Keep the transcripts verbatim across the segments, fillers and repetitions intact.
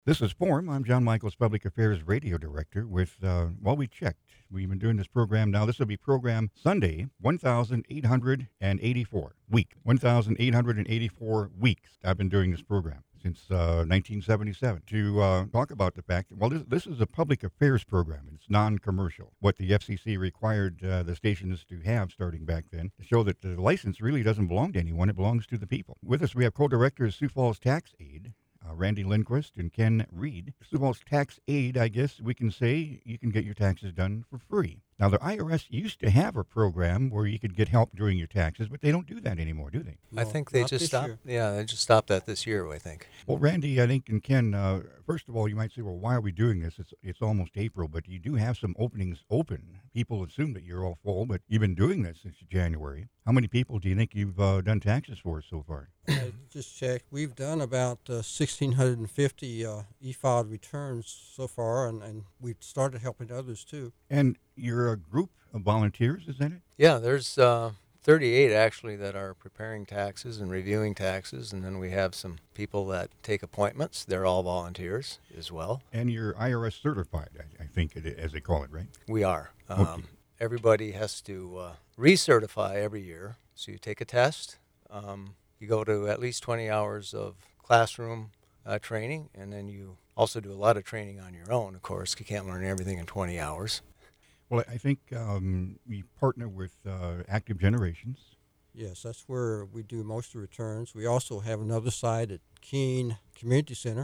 This is Forum. I'm John Michaels, Public Affairs Radio Director with, uh, well, we checked. We've been doing this program now. This will be program Sunday, one thousand eight hundred eighty-four week. one thousand eight hundred eighty-four weeks I've been doing this program since uh, nineteen seventy-seven to uh, talk about the fact that, well, this, this is a public affairs program. It's non-commercial. What the F C C required uh, the stations to have starting back then to show that the license really doesn't belong to anyone. It belongs to the people. With us, we have co-directors Sioux Falls Tax Aid, Uh, Randy Lindquist and Ken Reed. Sioux Falls Tax Aid, I guess we can say you can get your taxes done for free. Now, the I R S used to have a program where you could get help doing your taxes, but they don't do that anymore, do they? I think they not just this stopped. year. Yeah, they just stopped that this year, I think. Well, Randy, I think, and Ken, uh, first of all, you might say, well, why are we doing this? It's, it's almost April, but you do have some openings open. People assume that you're all full, but you've been doing this since January. How many people do you think you've uh, done taxes for so far? I just checked. We've done about uh, one thousand six hundred fifty uh, e-filed returns so far, and, and we've started helping others too. And you're a group of volunteers, is that it? Yeah, there's uh, thirty-eight actually that are preparing taxes and reviewing taxes, and then we have some people that take appointments. They're all volunteers as well. And you're I R S certified, I, I think, it, as they call it, right? We are. Um, Okay. Everybody has to uh, recertify every year. So you take a test. Um, you go to at least twenty hours of classroom uh, training, and then you also do a lot of training on your own, of course. You can't learn everything in twenty hours. Well, I think um, we partner with uh, Active Generations. Yes, that's where we do most of the returns. We also have another side at Keene Community Center.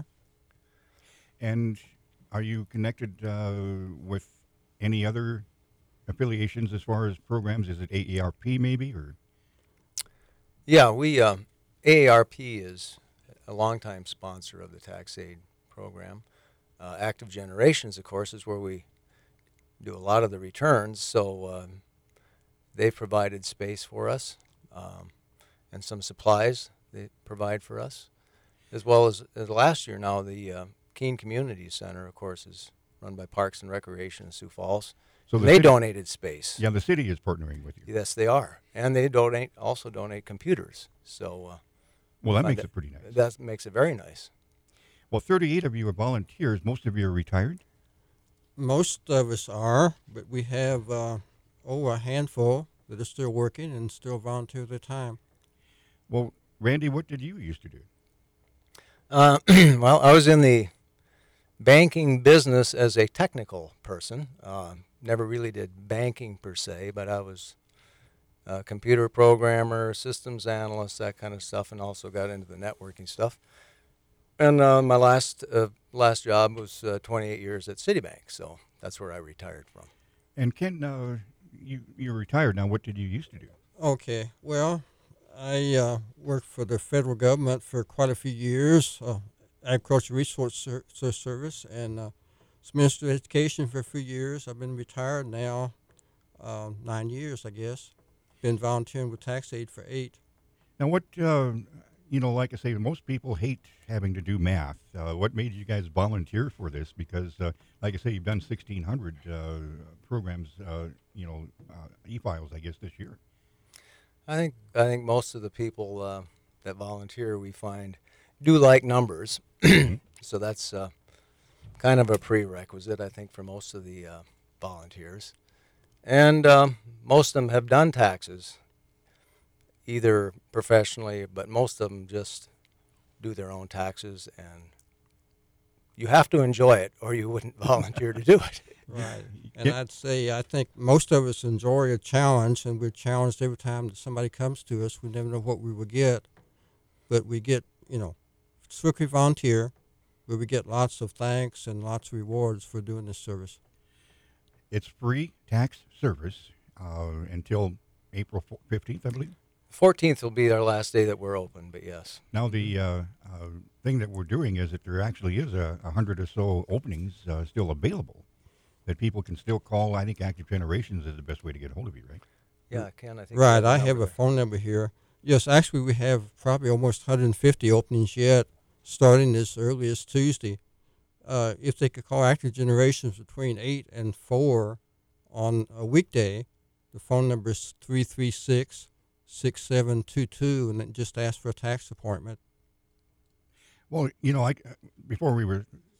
And are you connected uh, with any other affiliations as far as programs? Is it A A R P maybe, or? Yeah, we uh, A A R P is a longtime sponsor of the tax aid program. Uh, Active Generations, of course, is where we do a lot of the returns. So um, they've provided space for us um, and some supplies they provide for us, as well as uh, last year. Now the uh, Keene Community Center, of course, is run by Parks and Recreation in Sioux Falls. So And the they city- donated space. Yeah, the city is partnering with you. Yes, they are, and they donate also donate computers. So uh, Well, that find makes it- it pretty nice. that makes it very nice. Well, thirty-eight of you are volunteers. Most of you are retired. Most of us are, but we have uh, oh a handful that are still working and still volunteer their time. Well, Randy, what did you used to do? Uh, well, I was in the banking business as a technical person. Uh, never really did banking per se, but I was a computer programmer, systems analyst, that kind of stuff, and also got into the networking stuff. And uh, my last uh, last job was uh, twenty-eight years at Citibank, so that's where I retired from. And Ken, uh, you you're retired now. What did you used to do? Okay, well, I uh, worked for the federal government for quite a few years, uh, Agriculture Resource Ser- Ser- Service, and uh, was Minister of Education for a few years. I've been retired now, uh, nine years, I guess. Been volunteering with Tax Aid for eight. Now, what uh, you know, like I say, most people hate having to do math. Uh, what made you guys volunteer for this? Because, uh, like I say, you've done sixteen hundred uh, programs, uh, you know, uh, e-files, I guess, this year. I think I think most of the people uh, that volunteer we find do like numbers, so that's uh, kind of a prerequisite, I think, for most of the uh, volunteers. And um, most of them have done taxes, either professionally, but most of them just do their own taxes, and you have to enjoy it, or you wouldn't volunteer to do it. Right. And Yeah. I'd say I think most of us enjoy a challenge, and we're challenged every time that somebody comes to us. We never know what we will get, but we get, you know, strictly volunteer, where we get lots of thanks and lots of rewards for doing this service. It's free tax service uh, until April fifteenth, I believe. fourteenth will be our last day that we're open, but yes. Now, the uh, uh, thing that we're doing is that there actually is a, a hundred or so openings uh, still available that people can still call. I think Active Generations is the best way to get a hold of you, right? Yeah, Ken, I think. Right. the I have number a there. phone number here. Yes, actually, we have probably almost one hundred fifty openings yet, starting as early as Tuesday. Uh, if they could call Active Generations between eight and four on a weekday, the phone number is three three six, six seven two two, and then just ask for a tax appointment. Well, you know, I, before we were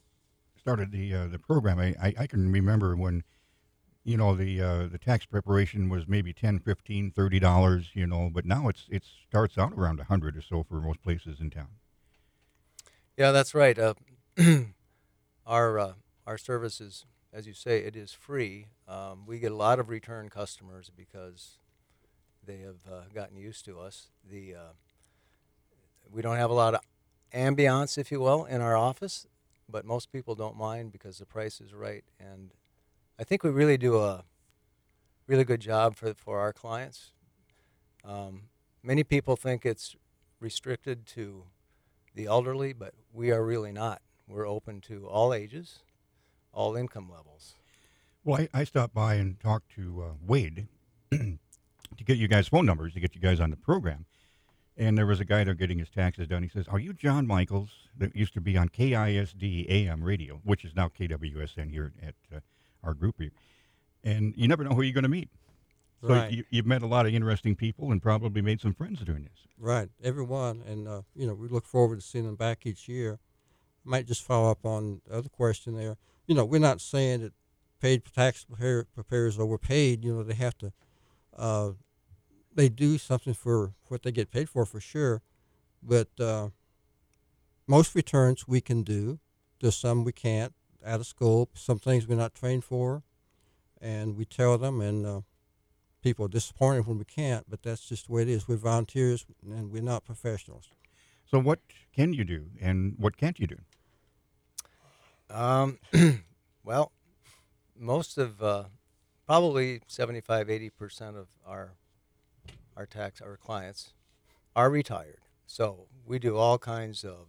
started the uh, the program, I, I, I can remember when, you know, the uh, the tax preparation was maybe ten, fifteen, thirty dollars, you know, but now it's it starts out around a hundred or so for most places in town. Yeah, that's right. Uh, our uh, our service is, as you say, it is free. Um, we get a lot of return customers because they have uh, gotten used to us. The uh, we don't have a lot of ambiance, if you will, in our office, but most people don't mind because the price is right, and I think we really do a really good job for for our clients. Um, many people think it's restricted to the elderly, but we are really not. We're open to all ages, all income levels. Well, I, I stopped by and talked to uh, Wade to get you guys' phone numbers to get you guys on the program. And there was a guy there getting his taxes done. He says, "Are you John Michaels that used to be on K I S D A M radio, which is now K W S N here at uh, our group here?" And you never know who you're going to meet. So Right. you, you've met a lot of interesting people and probably made some friends doing this. Right, everyone, and uh, you know, we look forward to seeing them back each year. I might just follow up on the other question there. You know, we're not saying that paid tax prepare, preparers are overpaid. You know, they have to, uh, they do something for what they get paid for, for sure. But uh, most returns we can do. There's some we can't, out of scope. Some things we're not trained for, and we tell them, and uh, people are disappointed when we can't, but that's just the way it is. We're volunteers, and we're not professionals. So what can you do and what can't you do? Um, well, most of uh, probably seventy-five, eighty percent of our our tax our clients are retired. So we do all kinds of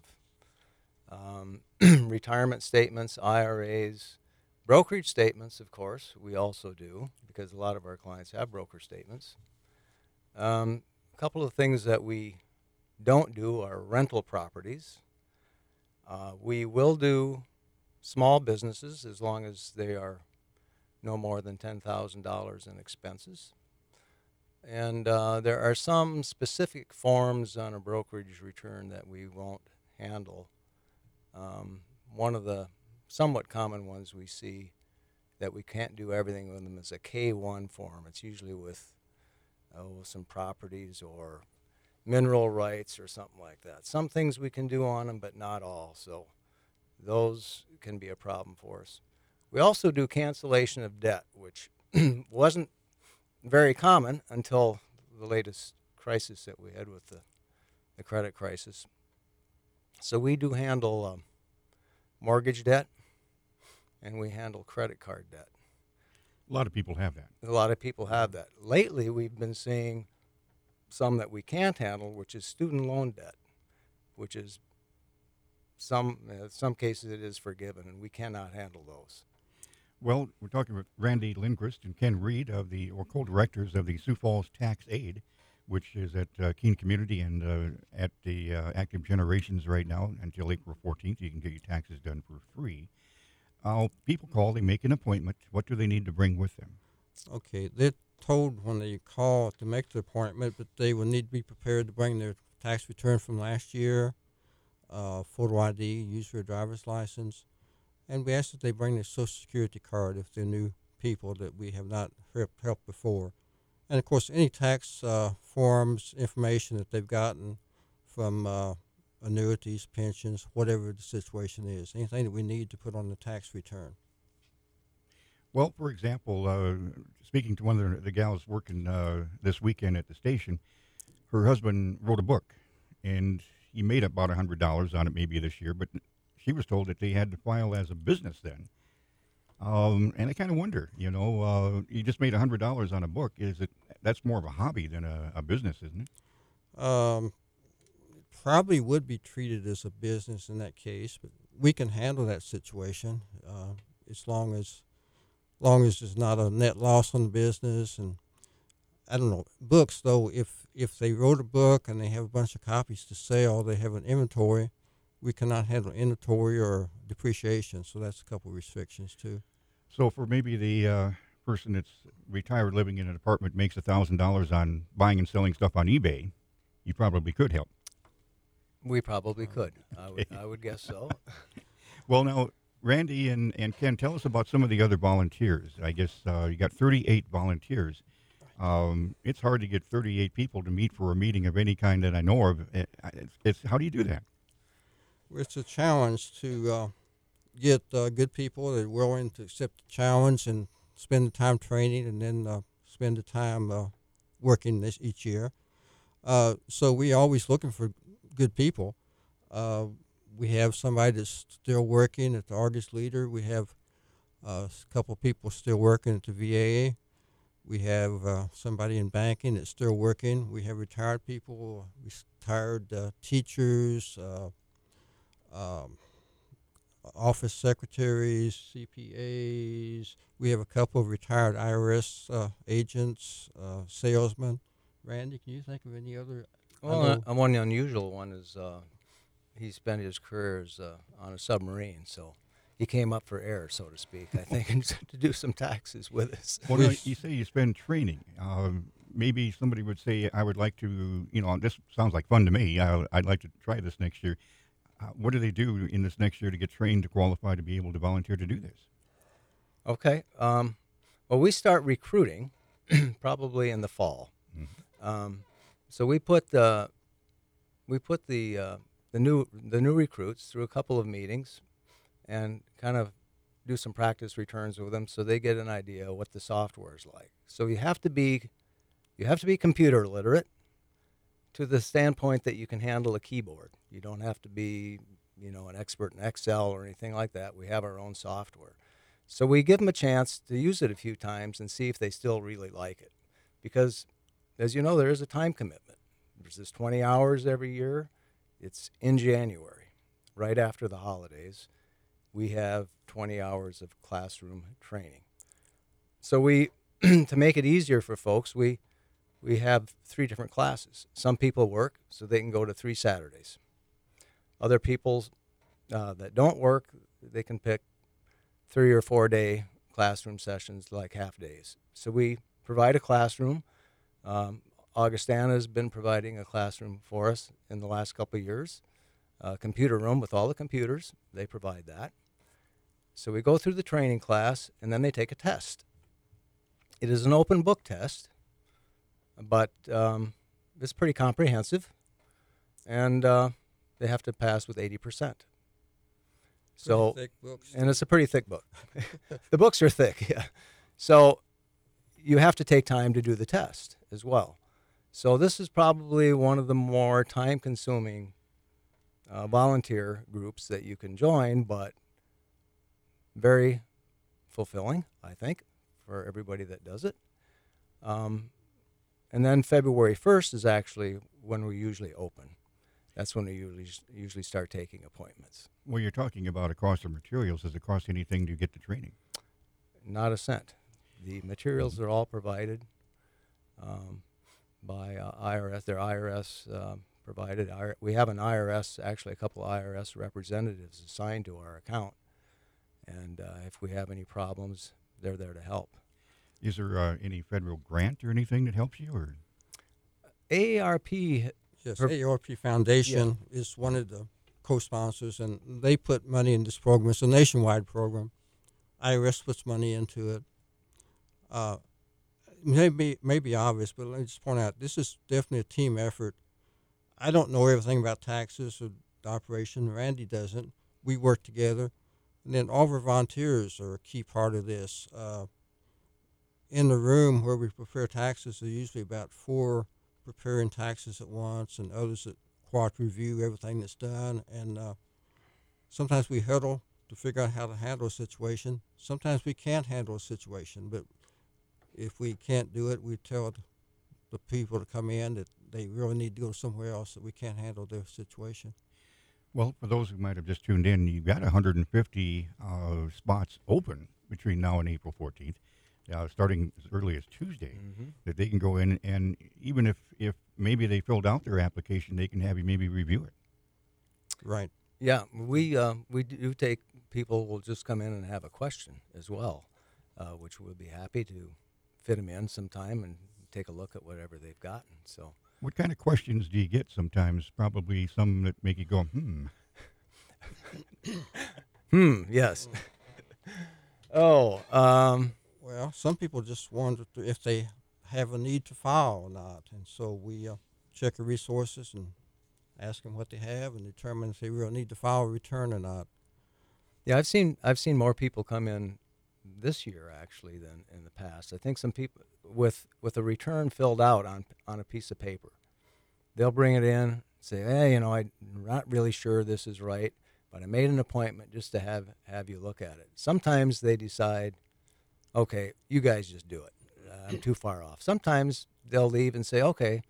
um, retirement statements, I R As, brokerage statements. Of course, we also do because a lot of our clients have broker statements. Um, a couple of things that we don't do are rental properties. Uh, we will do small businesses as long as they are no more than ten thousand dollars in expenses. And uh, there are some specific forms on a brokerage return that we won't handle. Um, one of the somewhat common ones we see that we can't do everything with them is a K one form. It's usually with oh, some properties or mineral rights or something like that. Some things we can do on them, but not all. So those can be a problem for us. We also do cancellation of debt, which wasn't very common until the latest crisis that we had with the, the credit crisis. So we do handle um, mortgage debt, and we handle credit card debt. A lot of people have that. A lot of people have that. Lately, we've been seeing some that we can't handle, which is student loan debt, which is some in some cases it is forgiven, and we cannot handle those. Well, we're talking with Randy Lindquist and Ken Reed of the or co-directors of the Sioux Falls Tax Aid, which is at uh, Keene Community and uh, at the uh, Active Generations right now until April fourteenth. You can get your taxes done for free. Uh, people call, they make an appointment. What do they need to bring with them? Okay, they're told when they call to make the appointment, but they will need to be prepared to bring their tax return from last year, uh, photo I D, use their driver's license, and we ask that they bring their Social Security card if they're new people that we have not helped, helped before. And, of course, any tax uh, forms, information that they've gotten from uh, annuities, pensions, whatever the situation is, anything that we need to put on the tax return. Well, for example, uh, speaking to one of the, the gals working uh, this weekend at the station, her husband wrote a book, and he made about one hundred dollars on it maybe this year, but she was told that they had to file as a business then. Um, and I kind of wonder, you know, uh, you just made one hundred dollars on a book. Is it that's more of a hobby than a, a business, isn't it? Um, probably would be treated as a business in that case, but we can handle that situation uh, as long as long as there's not a net loss on the business. And I don't know, books though, if if they wrote a book and they have a bunch of copies to sell, they have an inventory, we cannot handle inventory or depreciation, so that's a couple of restrictions too. So for maybe the uh, person that's retired living in an apartment makes one thousand dollars on buying and selling stuff on eBay, you probably could help. We probably could. I would, I would guess so. Well, now, Randy and, and Ken, tell us about some of the other volunteers. I guess uh, you got thirty-eight volunteers. Um, it's hard to get thirty-eight people to meet for a meeting of any kind that I know of. It, it's, it's, how do you do that? It's a challenge to uh, get uh, good people that are willing to accept the challenge and spend the time training and then uh, spend the time uh, working this each year. Uh, so we always looking for good people. Uh, we have somebody that's still working at the Argus Leader. We have uh, a couple of people still working at the V A. We have uh, somebody in banking that's still working. We have retired people, retired uh, teachers, uh, um, office secretaries, C P As. We have a couple of retired I R S uh, agents, uh, salesmen. Randy, can you think of any other? Well, uh, uh, one unusual one is uh, he spent his career as, uh, on a submarine, so he came up for air, so to speak, I think, and to do some taxes with us. Well, no, you say you spend training. Um, maybe somebody would say, I would like to, you know, this sounds like fun to me. I, I'd like to try this next year. Uh, what do they do in this next year to get trained to qualify to be able to volunteer to do this? Okay. Um, well, we start recruiting probably in the fall. Mm-hmm. Um, so we put the we put the uh, the new the new recruits through a couple of meetings, and kind of do some practice returns with them, so they get an idea of what the software is like. So you have to be you have to be computer literate to the standpoint that you can handle a keyboard. You don't have to be, you know, an expert in Excel or anything like that. We have our own software. So we give them a chance to use it a few times and see if they still really like it. Because, as you know, there is a time commitment. There's this twenty hours every year. It's in January, right after the holidays. We have twenty hours of classroom training. So we, to make it easier for folks, we we have three different classes. Some people work, so they can go to three Saturdays. Other people uh, that don't work, they can pick three or four day classroom sessions, like half days. So we provide a classroom. Um, Augustana has been providing a classroom for us in the last couple of years. A computer room with all the computers, they provide that. So we go through the training class, and then they take a test. It is an open book test, but um, it's pretty comprehensive, and uh, they have to pass with eighty percent. So, thick books. and it's a pretty thick book. The books are thick, yeah. So you have to take time to do the test as well. So this is probably one of the more time-consuming uh, volunteer groups that you can join, but very fulfilling, I think, for everybody that does it. Um, and then February first is actually when we usually open. That's when we usually usually start taking appointments. Well, you're talking about a cost of materials. Does it cost anything to get the training? Not a cent. The materials are all provided um, by uh, I R S. They're I R S um, provided. I R- we have an I R S, actually a couple of I R S representatives assigned to our account. And uh, if we have any problems, they're there to help. Is there uh, any federal grant or anything that helps you? Or A A R P. Yes, Per- A A R P Foundation yeah. is one of the co-sponsors, and they put money in this program. It's a nationwide program. I R S puts money into it. Uh, maybe maybe obvious, but let me just point out, this is definitely a team effort. I don't know everything about taxes or the operation. Randy doesn't. We work together. And then all of our volunteers are a key part of this. Uh, in the room where we prepare taxes, there are usually about four preparing taxes at once, and others that quad review everything that's done. And uh, sometimes we huddle to figure out how to handle a situation. Sometimes we can't handle a situation, but if we can't do it, we tell the people to come in that they really need to go somewhere else, that we can't handle their situation. Well, for those who might have just tuned in, you've got one hundred fifty uh, spots open between now and April fourteenth. Uh, starting as early as Tuesday, mm-hmm. that they can go in, and even if, if maybe they filled out their application, they can have you maybe review it. Right. Yeah, we uh, we do take people will just come in and have a question as well, uh, which we'll be happy to fit them in sometime and take a look at whatever they've gotten. So, what kind of questions do you get sometimes? Probably some that make you go, hmm. Hmm. Yes. oh. Um. Well, some people just wonder to- if they have a need to file or not, and so we uh, check the resources and ask them what they have and determine if they really need to file a return or not. Yeah, I've seen I've seen more people come in this year actually than in the past. I think some people with with a return filled out on on a piece of paper, they'll bring it in, say, hey, you know, I'm not really sure this is right, but I made an appointment just to have have you look at it. Sometimes they decide, okay, you guys just do it. Uh, I'm too far off. Sometimes they'll leave and say, okay,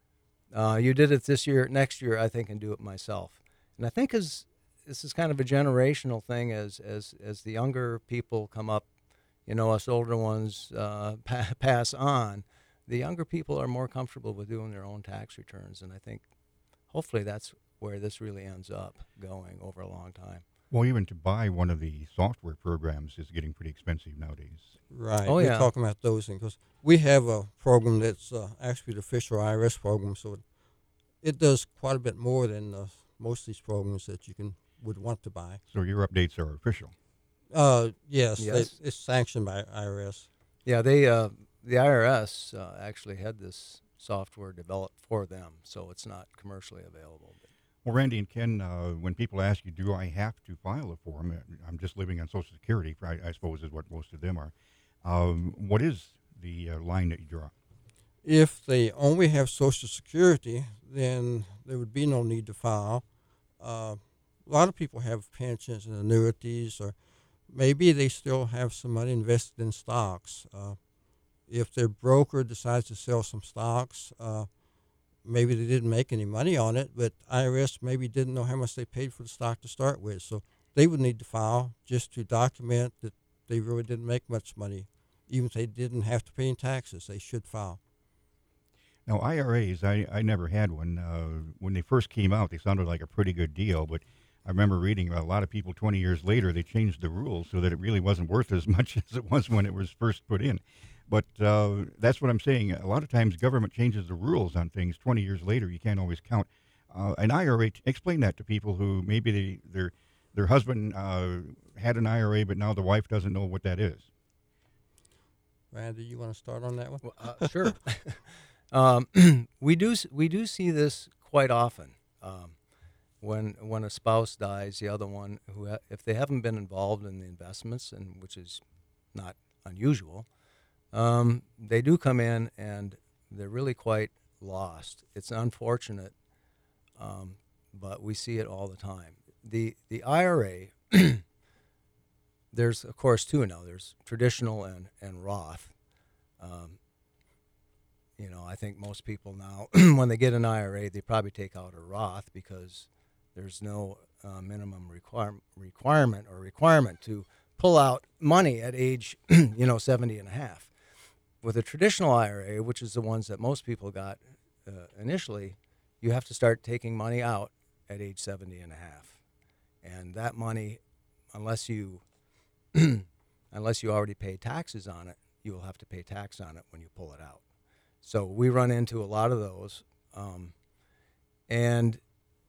uh, you did it this year. Next year, I think I can do it myself. And I think as this is kind of a generational thing as as as the younger people come up, you know, us older ones uh, pa- pass on. The younger people are more comfortable with doing their own tax returns, and I think hopefully that's where this really ends up going over a long time. Well, even to buy one of the software programs is getting pretty expensive nowadays. Right. Oh, We're yeah. talking about those things because we have a program that's uh, actually the official I R S program, so it, it does quite a bit more than uh, most of these programs that you can would want to buy. So your updates are official. Uh, yes, Yes. They, it's sanctioned by I R S. Yeah, they uh, the I R S uh, actually had this software developed for them, so it's not commercially available. Well, Randy and Ken, uh, when people ask you, do I have to file a form? uh, I'm just living on Social Security, I, I suppose is what most of them are. Um, what is the uh, line that you draw? If they only have Social Security, then there would be no need to file. Uh, a lot of people have pensions and annuities, or maybe they still have some money invested in stocks. Uh, if their broker decides to sell some stocks, uh, maybe they didn't make any money on it, but I R S maybe didn't know how much they paid for the stock to start with. So they would need to file just to document that they really didn't make much money. Even if they didn't have to pay any taxes, they should file. Now, I R As, I, I never had one. Uh, when they first came out, they sounded like a pretty good deal, but I remember reading about a lot of people twenty years later, they changed the rules so that it really wasn't worth as much as it was when it was first put in. But uh, that's what I'm saying. A lot of times government changes the rules on things twenty years later. You can't always count. Uh, an I R A, explain that to people who maybe they, their their husband uh, had an I R A, but now the wife doesn't know what that is. Randy, you want to start on that one? Well, uh, sure. um, we do s- we do see this quite often. Um, when when a spouse dies, the other one who ha- if they haven't been involved in the investments, and which is not unusual, um, they do come in and they're really quite lost. It's unfortunate, um, but we see it all the time. The the I R A, there's of course two now. There's traditional and and Roth. Um, you know, I think most people now, when they get an I R A, they probably take out a Roth because there's no uh, minimum require, requirement or requirement to pull out money at age, you know, seventy and a half. With a traditional I R A, which is the ones that most people got uh, initially, you have to start taking money out at age seventy and a half. And that money, unless you unless you already pay taxes on it, you will have to pay tax on it when you pull it out. So we run into a lot of those. Um, and,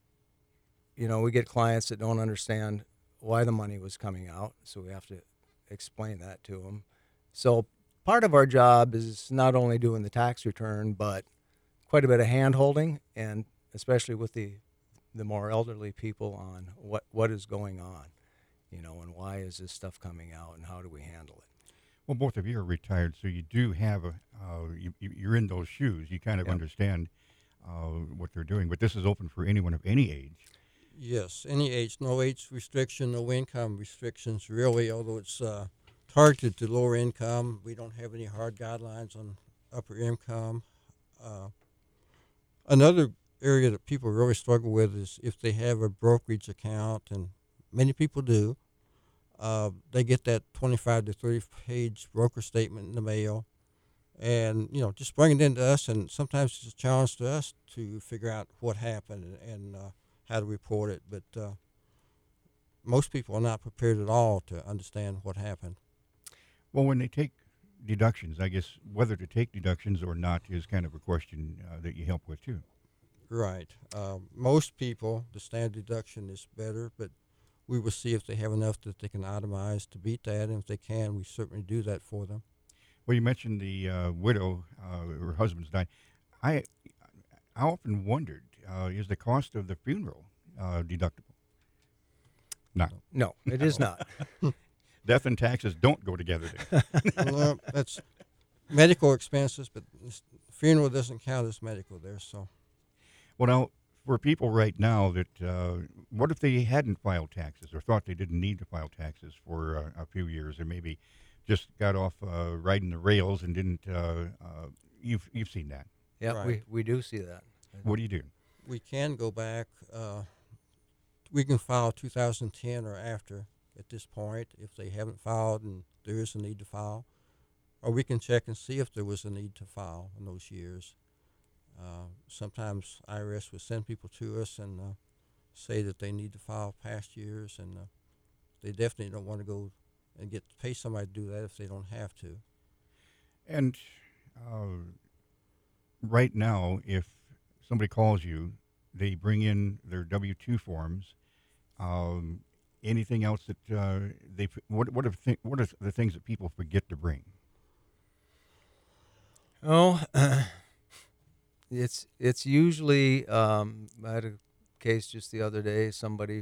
you know, we get clients that don't understand why the money was coming out, so we have to explain that to them. So part of our job is not only doing the tax return, but quite a bit of hand-holding, and especially with the the more elderly people on what, what is going on, you know, and why is this stuff coming out, and how do we handle it? Well, both of you are retired, so you do have a, uh, you, you- you're in those shoes. You kind of Yep. understand uh, what they're doing. But this is open for anyone of any age. Yes, any age, no age restriction, no income restrictions, really, although it's uh, targeted to lower income. We don't have any hard guidelines on upper income. Uh, another area that people really struggle with is if they have a brokerage account, and many people do. Uh, they get that twenty-five to thirty page broker statement in the mail, and you know just bring it into us. And sometimes it's a challenge to us to figure out what happened and, and uh, how to report it. But uh, most people are not prepared at all to understand what happened. Well, when they take deductions, I guess whether to take deductions or not is kind of a question uh, that you help with too. Right. Uh, most people, the standard deduction is better, but we will see if they have enough that they can itemize to beat that, and if they can, we certainly do that for them. Well, you mentioned the uh, widow, uh, her husband's died. I, I often wondered, uh, is the cost of the funeral uh, deductible? No. No, it is not. Death and taxes don't go together there. Well, that's medical expenses, but this funeral doesn't count as medical there. So, Well, now, for people right now that, uh, what if they hadn't filed taxes or thought they didn't need to file taxes for uh, a few years, or maybe just got off uh, riding the rails and didn't, uh, uh, you've, you've seen that. Yeah, Right. we, we do see that. What do you do? we can go back. Uh, we can file two thousand ten or after at this point if they haven't filed and there is a need to file. Or we can check and see if there was a need to file in those years. Uh, sometimes I R S will send people to us and uh, say that they need to file past years, and uh, they definitely don't want to go and get pay somebody to do that if they don't have to. And uh, right now, if somebody calls you, they bring in their W two forms. Um, anything else that uh, they f- what what are th- what are the things that people forget to bring? Oh, it's it's usually. Um, I had a case just the other day. Somebody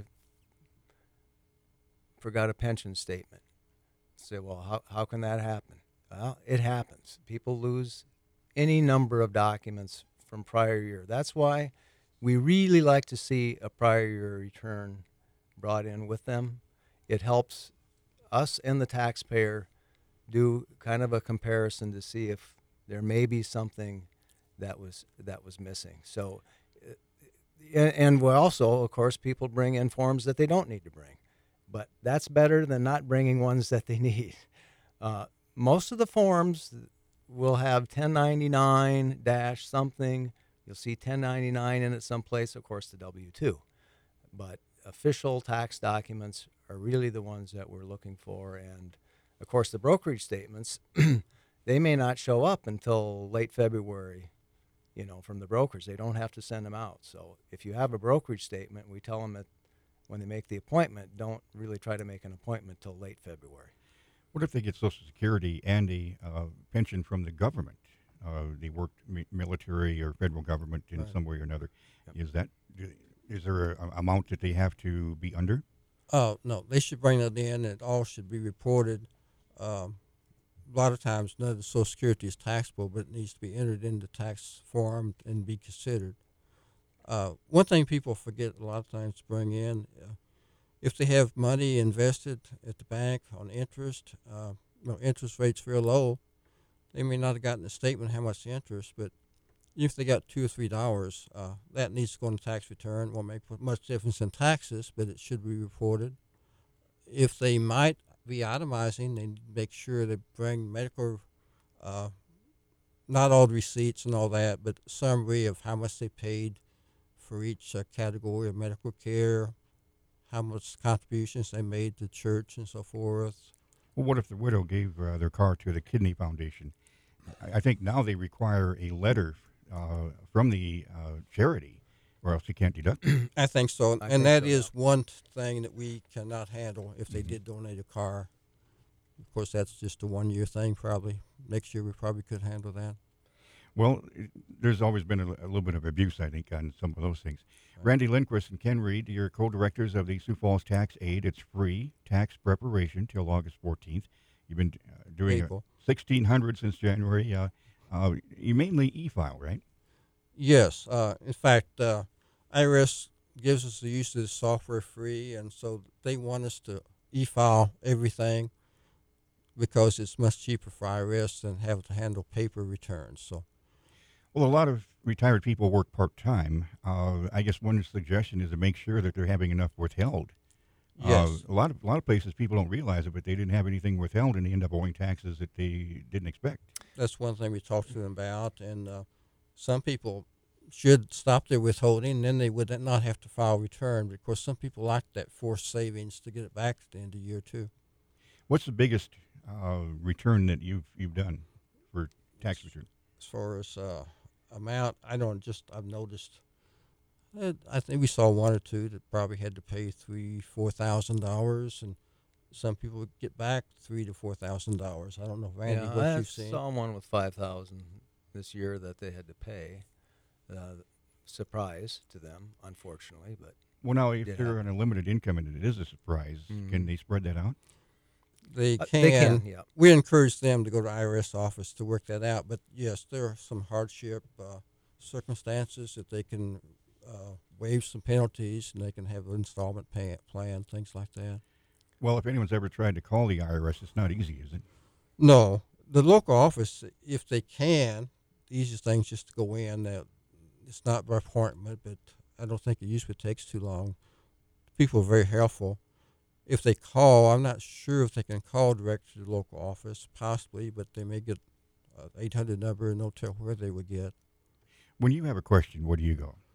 forgot a pension statement. Say, well, how how can that happen? Well, it happens. People lose any number of documents from prior year. That's why we really like to see a prior year return brought in with them. It helps us and the taxpayer do kind of a comparison to see if there may be something that was that was missing. So, uh, and, and we also, of course, people bring in forms that they don't need to bring, but that's better than not bringing ones that they need. Uh, most of the forms will have ten ninety-nine dash something. You'll see ten ninety-nine in it someplace, of course, the W two. But official tax documents are really the ones that we're looking for. And, of course, the brokerage statements, they may not show up until late February, you know, from the brokers. They don't have to send them out. So if you have a brokerage statement, we tell them that when they make the appointment, don't really try to make an appointment till late February. What if they get Social Security and a uh, pension from the government? Uh, they worked mi- military or federal government in Right. some way or another. Yep. Is that is there an amount that they have to be under? Oh, no, they should bring that in. It all should be reported. Um, a lot of times, none of the Social Security is taxable, but it needs to be entered into tax form and be considered. Uh, one thing people forget a lot of times to bring in, uh, if they have money invested at the bank on interest, uh, you know, interest rates real low, they may not have gotten a statement how much the interest, but if they got two or three dollars, uh, that needs to go on the tax return. Won't make much difference in taxes, but it should be reported. If they might be itemizing, they make sure they bring medical, uh, not all the receipts and all that, but summary of how much they paid for each uh, category of medical care, how much contributions they made to church and so forth. Well, what if the widow gave uh, their car to the Kidney Foundation? I, I think now they require a letter uh, from the uh, charity, or else you can't deduct it. I think so, I and think that so, is yeah. one thing that we cannot handle if they Mhm. did donate a car. Of course, that's just a one-year thing. Probably next year we probably could handle that. Well, it, there's always been a, a little bit of abuse, I think, on some of those things. Right. Randy Lindquist and Ken Reed, you're co-directors of the Sioux Falls Tax Aid. It's free tax preparation till August fourteenth. You've been uh, doing uh, April. sixteen hundred since January. Uh, uh, you mainly e-file, right? Yes. Uh, in fact, uh, I R S gives us the use of the software free, and so they want us to e-file everything because it's much cheaper for I R S than have to handle paper returns. So. Well, a lot of retired people work part-time. Uh, I guess one suggestion is to make sure that they're having enough withheld. Yes. Uh, a lot of a lot of places people don't realize it, but they didn't have anything withheld, and they end up owing taxes that they didn't expect. That's one thing we talked to them about, and uh, some people should stop their withholding, and then they would not have to file return, because some people like that forced savings to get it back at the end of year two. What's the biggest uh, return that you've you've done for tax return? As far as uh, amount, I don't just I've noticed Uh, I think we saw one or two that probably had to pay three, four thousand dollars, and some people would get back three to four thousand dollars. I don't know, Randy, yeah, what I you've seen. saw one with five thousand this year that they had to pay. Uh, surprise to them, unfortunately, but Well, now, if Did they're happen. on a limited income and it is a surprise, Mhm. can they spread that out? They uh, can. they can. Yeah. We encourage them to go to I R S office to work that out. But yes, there are some hardship uh, circumstances that they can uh, waive some penalties, and they can have an installment pay- plan, things like that. Well, if anyone's ever tried to call the I R S, it's not easy, is it? No, the local office, if they can, the easiest thing is just to go in. That it's not by appointment, but I don't think it usually takes too long. People are very helpful. If they call, I'm not sure if they can call direct to the local office, possibly, but they may get an eight hundred number and they'll tell where they would get. When you have a question, where do you go?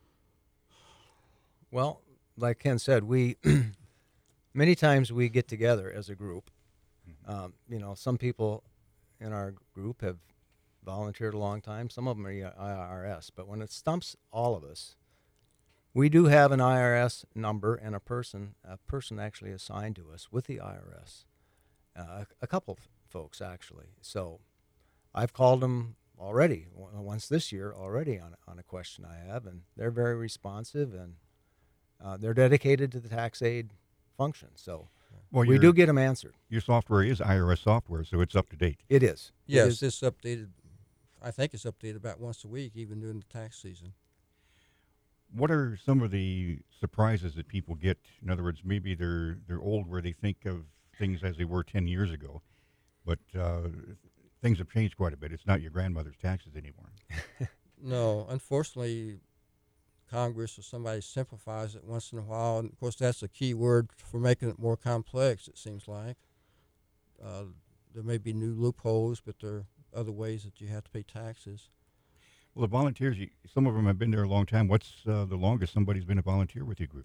Well, like Ken said, we many times we get together as a group. Um, you know, some people in our group have volunteered a long time. Some of them are I R S. But when it stumps all of us, we do have an I R S number and a person, a person actually assigned to us with the I R S. Uh, a, a couple of folks actually. So I've called them already o- once this year already on on a question I have, and they're very responsive and uh, they're dedicated to the tax aid function. So Well, we your, do get them answered. your software is I R S software, so it's up to date. It is. It Yes, is. it's updated. I think it's updated about once a week, even during the tax season. What are some of the surprises that people get? In other words, maybe they're they're old where they think of things as they were ten years ago, but uh, things have changed quite a bit. It's not your grandmother's taxes anymore. No, unfortunately, Congress or somebody simplifies it once in a while, and of course that's a key word for making it more complex. It seems like uh, there may be new loopholes, but there are other ways that you have to pay taxes. Well, the volunteers, you, some of them have been there a long time. What's uh, the longest somebody's been a volunteer with your group?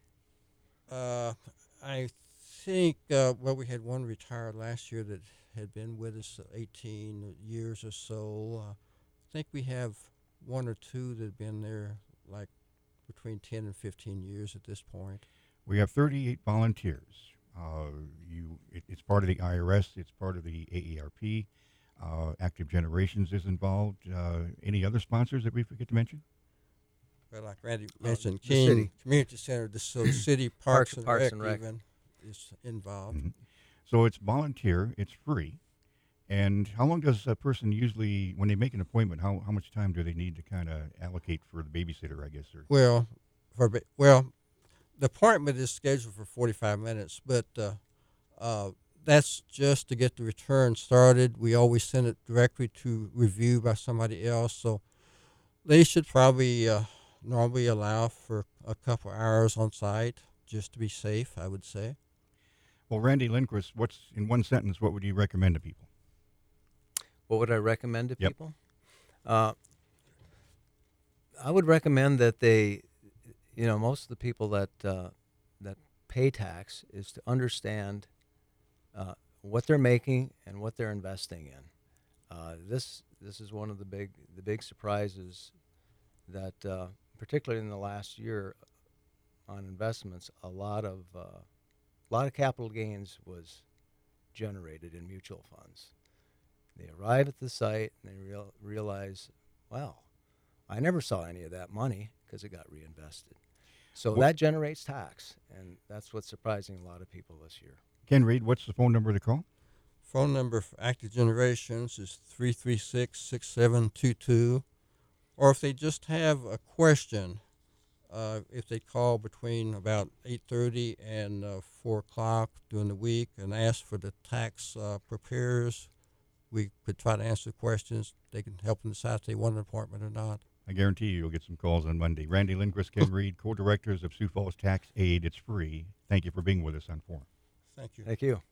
Uh, I think uh, well, we had one retired last year that had been with us eighteen years or so. Uh, I think we have one or two that have been there like between ten and fifteen years at this point. We have thirty-eight volunteers. Uh, you, it, it's part of the I R S. It's part of the A A R P. Uh, Active Generations is involved. Uh, any other sponsors that we forget to mention? Well, like Randy Uh, mentioned, the King city. Community Center, the so city Parks- Parks, and Parks Rec, and Rec. even is involved. Mhm. So it's volunteer. It's free. And how long does a person usually, when they make an appointment, how, how much time do they need to kind of allocate for the babysitter, I guess? Or Well, for ba- well, the appointment is scheduled for forty-five minutes, but uh, uh, that's just to get the return started. We always send it directly to review by somebody else, so they should probably uh, normally allow for a couple hours on site just to be safe, I would say. Well, Randy Lindquist, what's in one sentence, what would you recommend to people? What would I recommend to Yep. people? Uh, I would recommend that they, you know, most of the people that uh, that pay tax is to understand uh, what they're making and what they're investing in. Uh, this this is one of the big the big surprises that, uh, particularly in the last year, on investments, a lot of uh, a lot of capital gains was generated in mutual funds. They arrive at the site and they real, realize, wow, I never saw any of that money because it got reinvested. So Well- that generates tax, and that's what's surprising a lot of people this year. Ken Reed, what's the phone number to call? Phone number for Active Generations is three three six, six seven two two. Or if they just have a question, uh, if they call between about eight thirty and uh, four o'clock during the week and ask for the tax uh, preparers, we could try to answer questions. They can help them decide if they want an appointment or not. I guarantee you you'll get some calls on Monday. Randy Lindquist, Ken Reed, co-directors of Sioux Falls Tax Aid. It's free. Thank you for being with us on Forum. Thank you. Thank you.